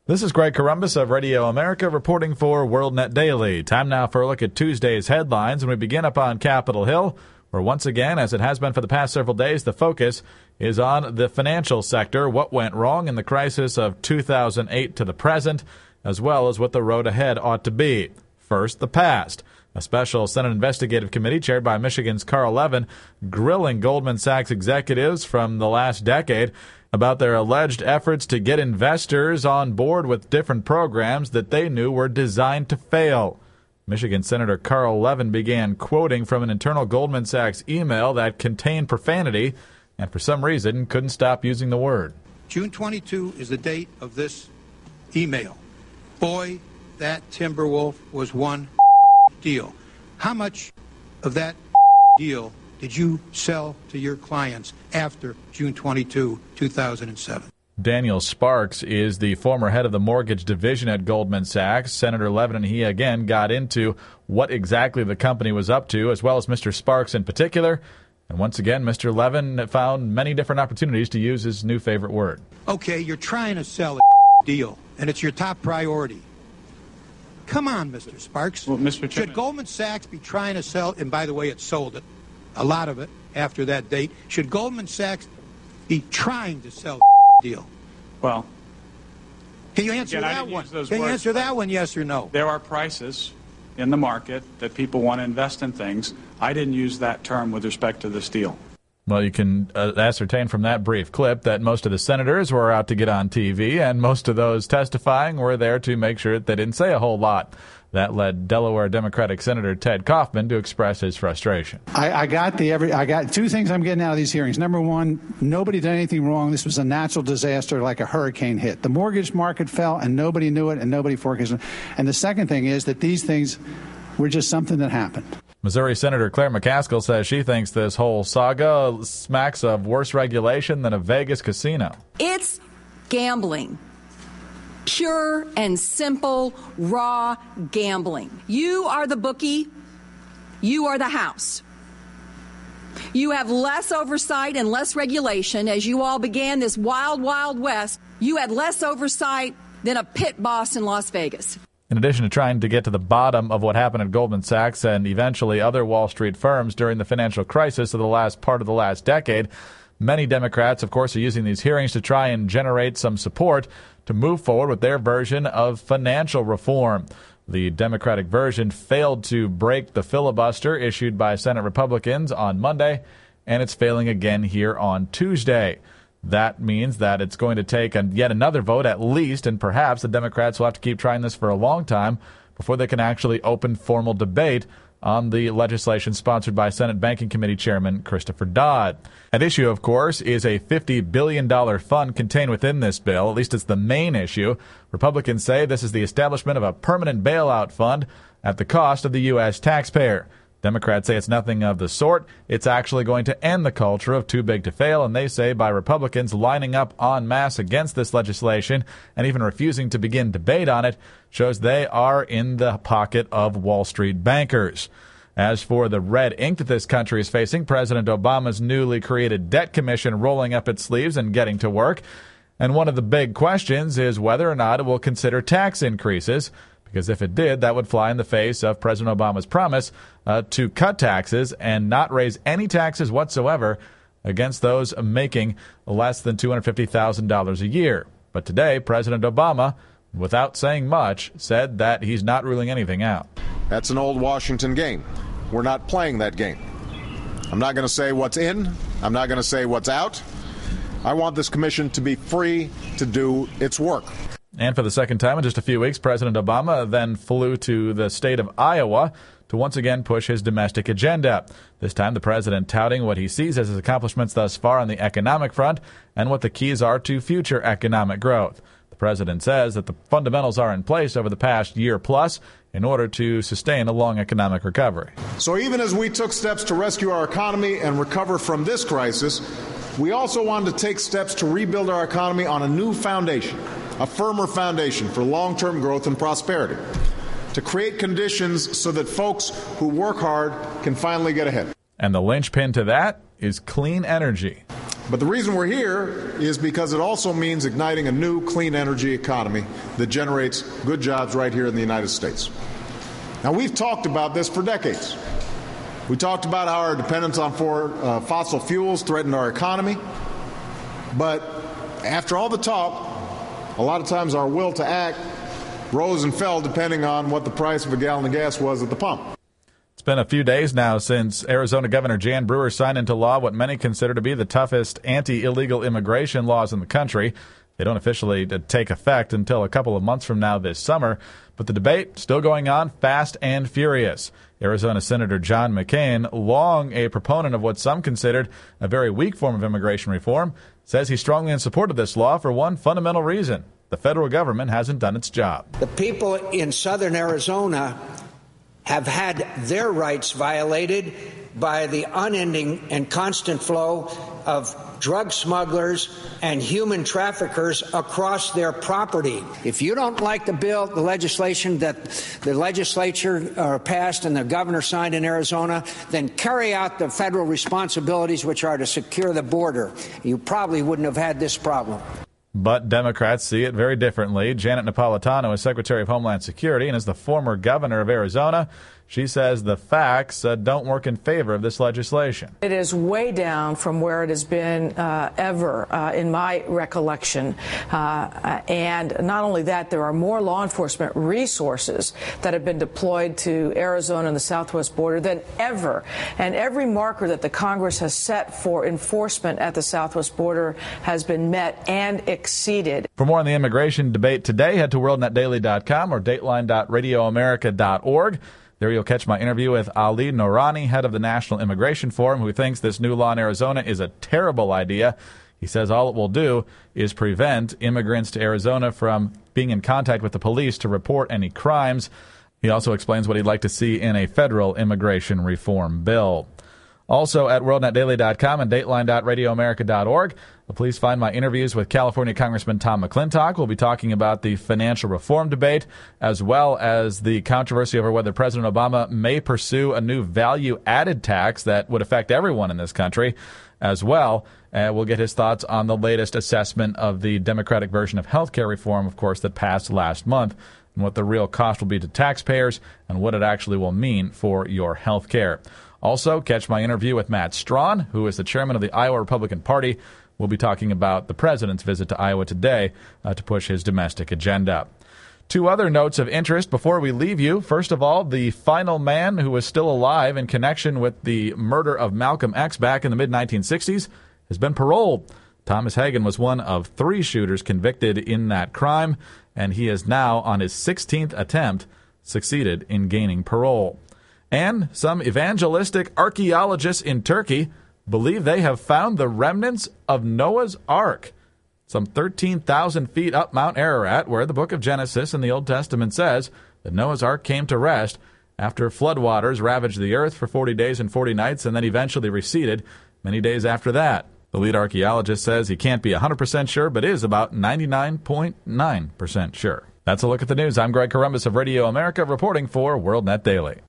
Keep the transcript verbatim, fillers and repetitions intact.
This is Greg Corombos of Radio America reporting for WorldNet Daily. Time now for a look at Tuesday's headlines, and we begin up on Capitol Hill, where once again, as it has been for the past several days, the focus is on the financial sector, what went wrong in the crisis of two thousand eight to the present, as well as what the road ahead ought to be. First, the past. A special Senate investigative committee chaired by Michigan's Carl Levin grilling Goldman Sachs executives from the last decade about their alleged efforts to get investors on board with different programs that they knew were designed to fail. Michigan Senator Carl Levin began quoting from an internal Goldman Sachs email that contained profanity and for some reason couldn't stop using the word. June twenty-second is the date of this email. Boy, that Timberwolf was one deal. How much of that deal did you sell to your clients after June twenty-second, two thousand seven? Daniel Sparks is the former head of the mortgage division at Goldman Sachs. Senator Levin and he again got into what exactly the company was up to, as well as Mister Sparks in particular. And once again, Mister Levin found many different opportunities to use his new favorite word. Okay, you're trying to sell a deal, and it's your top priority. Come on, Mister Sparks. Well, Mister Chairman, should Goldman Sachs be trying to sell, and by the way, it sold it, a lot of it after that date. Should Goldman Sachs be trying to sell a deal? Well, can you answer again, that one? Can words, you answer that one, yes or no? There are prices in the market that people want to invest in things. I didn't use that term with respect to this deal. Well, you can uh, ascertain from that brief clip that most of the senators were out to get on T V, and most of those testifying were there to make sure that they didn't say a whole lot. That led Delaware Democratic Senator Ted Kaufman to express his frustration. I, I got the every. I got two things I'm getting out of these hearings. Number one, nobody did anything wrong. This was a natural disaster, like a hurricane hit. The mortgage market fell, and nobody knew it, and nobody forecasted it. And the second thing is that these things were just something that happened. Missouri Senator Claire McCaskill says she thinks this whole saga smacks of worse regulation than a Vegas casino. It's gambling. Pure and simple, raw gambling. You are the bookie. You are the house. You have less oversight and less regulation. As you all began this wild, wild west, you had less oversight than a pit boss in Las Vegas. In addition to trying to get to the bottom of what happened at Goldman Sachs and eventually other Wall Street firms during the financial crisis of the last part of the last decade, many Democrats, of course, are using these hearings to try and generate some support to move forward with their version of financial reform. The Democratic version failed to break the filibuster issued by Senate Republicans on Monday, and it's failing again here on Tuesday. That means that it's going to take a, yet another vote at least, and perhaps the Democrats will have to keep trying this for a long time before they can actually open formal debate on the legislation sponsored by Senate Banking Committee Chairman Christopher Dodd. At issue, of course, is a fifty billion dollars fund contained within this bill. At least it's the main issue. Republicans say this is the establishment of a permanent bailout fund at the cost of the U S taxpayer. Democrats say it's nothing of the sort. It's actually going to end the culture of too big to fail, and they say by Republicans lining up en masse against this legislation and even refusing to begin debate on it shows they are in the pocket of Wall Street bankers. As for the red ink that this country is facing, President Obama's newly created debt commission rolling up its sleeves and getting to work. And one of the big questions is whether or not it will consider tax increases, because if it did, that would fly in the face of President Obama's promise uh, to cut taxes and not raise any taxes whatsoever against those making less than two hundred fifty thousand dollars a year. But today, President Obama, without saying much, said that he's not ruling anything out. That's an old Washington game. We're not playing that game. I'm not going to say what's in. I'm not going to say what's out. I want this commission to be free to do its work. And for the second time in just a few weeks, President Obama then flew to the state of Iowa to once again push his domestic agenda. This time, the president touting what he sees as his accomplishments thus far on the economic front and what the keys are to future economic growth. The president says that the fundamentals are in place over the past year plus in order to sustain a long economic recovery. So even as we took steps to rescue our economy and recover from this crisis, we also wanted to take steps to rebuild our economy on a new foundation, a firmer foundation for long-term growth and prosperity, to create conditions so that folks who work hard can finally get ahead. And the linchpin to that is clean energy. But the reason we're here is because it also means igniting a new clean energy economy that generates good jobs right here in the United States. Now, we've talked about this for decades. We talked about how our dependence on for, uh, fossil fuels threatened our economy. But after all the talk, a lot of times our will to act rose and fell depending on what the price of a gallon of gas was at the pump. It's been a few days now since Arizona Governor Jan Brewer signed into law what many consider to be the toughest anti-illegal immigration laws in the country. They don't officially take effect until a couple of months from now this summer, but the debate still going on fast and furious. Arizona Senator John McCain, long a proponent of what some considered a very weak form of immigration reform, says he's strongly in support of this law for one fundamental reason. The federal government hasn't done its job. The people in southern Arizona have had their rights violated by the unending and constant flow of drug smugglers and human traffickers across their property. If you don't like the bill, the legislation that the legislature uh, passed and the governor signed in Arizona, then carry out the federal responsibilities, which are to secure the border. You probably wouldn't have had this problem. But Democrats see it very differently. Janet Napolitano is Secretary of Homeland Security and is the former governor of Arizona. She says the facts uh, don't work in favor of this legislation. It is way down from where it has been uh, ever uh, in my recollection. Uh, and not only that, there are more law enforcement resources that have been deployed to Arizona and the southwest border than ever. And every marker that the Congress has set for enforcement at the southwest border has been met and exceeded. For more on the immigration debate today, head to world net daily dot com or dateline dot radio america dot org. There you'll catch my interview with Ali Noorani, head of the National Immigration Forum, who thinks this new law in Arizona is a terrible idea. He says all it will do is prevent immigrants to Arizona from being in contact with the police to report any crimes. He also explains what he'd like to see in a federal immigration reform bill. Also at world net daily dot com and dateline dot radio america dot org, please find my interviews with California Congressman Tom McClintock. We'll be talking about the financial reform debate, as well as the controversy over whether President Obama may pursue a new value-added tax that would affect everyone in this country as well. And we'll get his thoughts on the latest assessment of the Democratic version of health care reform, of course, that passed last month, and what the real cost will be to taxpayers and what it actually will mean for your health care. Also, catch my interview with Matt Strawn, who is the chairman of the Iowa Republican Party. We'll be talking about the president's visit to Iowa today uh, to push his domestic agenda. Two other notes of interest before we leave you. First of all, the final man who was still alive in connection with the murder of Malcolm X back in the mid nineteen sixties has been paroled. Thomas Hagen was one of three shooters convicted in that crime, and he is now, on his sixteenth attempt, succeeded in gaining parole. And some evangelistic archaeologists in Turkey believe they have found the remnants of Noah's Ark, some thirteen thousand feet up Mount Ararat, where the book of Genesis in the Old Testament says that Noah's Ark came to rest after floodwaters ravaged the earth for forty days and forty nights and then eventually receded many days after that. The lead archaeologist says he can't be one hundred percent sure, but is about ninety-nine point nine percent sure. That's a look at the news. I'm Greg Corombos of Radio America, reporting for WorldNet Daily.